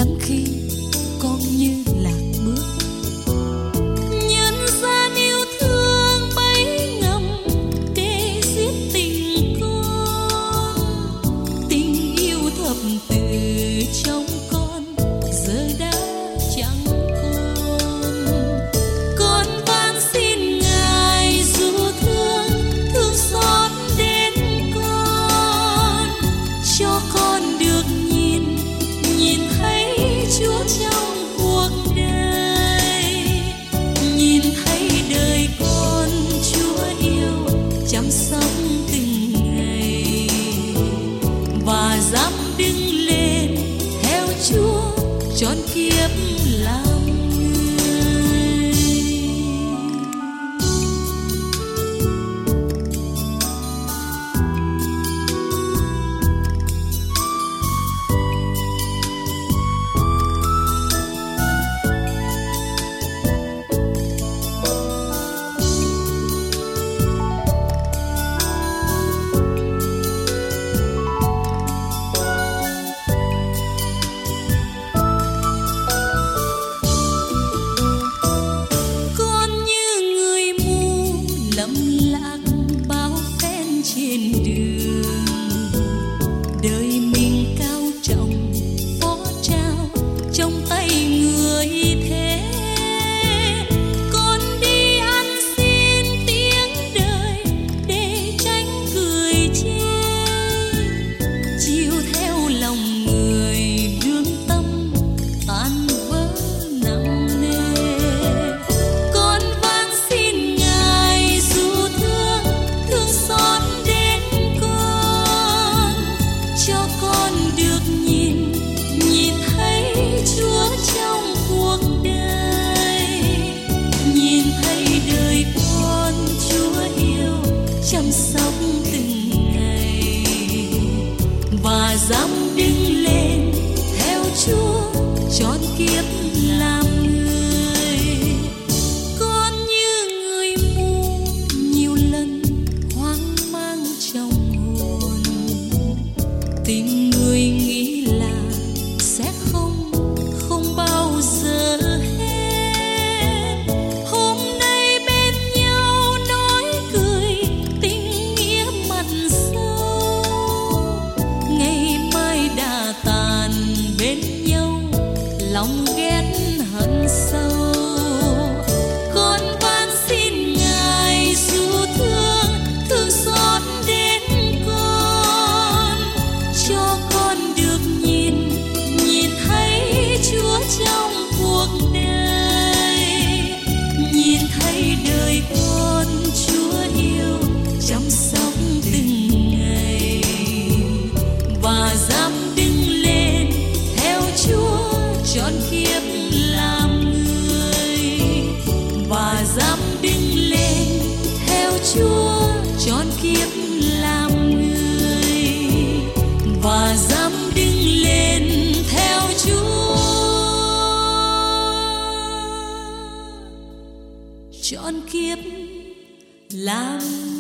lắm khi con như lạc bước. Nhân gian yêu thương bấy ngầm để giết tình con, tình yêu thập tự trong con giờ đã chẳng còn. Con van xin Ngài dù thương xót đến con, cho con được nhìn thấy Chúa trong cuộc đời, nhìn thấy đời con Chúa yêu chăm sóc từng ngày, và dám đứng lên theo Chúa trọn kiếp làm người. Trên đường đời mình cao trọng phó trao trong tay người thế, con đi ăn xin tiếng đời để tránh cười chê, chiều theo lòng người lương tâm tan vỡ nặng nề. Con van xin Ngài dù thương xót cho con được nhìn thấy Chúa trong cuộc đời, nhìn thấy đời con Chúa yêu chăm sóc từng ngày, và dám đứng lên theo Chúa trọn kiếp làm người. Con như người mù nhiều lần hoang mang trong hồn, tình người nghĩ là sẽ không bao giờ hết. Hôm nay bên nhau nói cười tình nghĩa mặn sâu, ngày mai đã tàn bên nhau lòng ghét hận sâu. Con van xin Ngài dù thương xót đến con, cho con được nhìn thấy Chúa trong cuộc đời, nhìn thấy đời con Chúa yêu chăm sóc từng ngày, và dám đứng lên theo Chúa trọn kiếp làm người, và dám đứng lên theo Chúa trọn kiếp làm người, và dám đứng lên theo Chúa trọn kiếp làm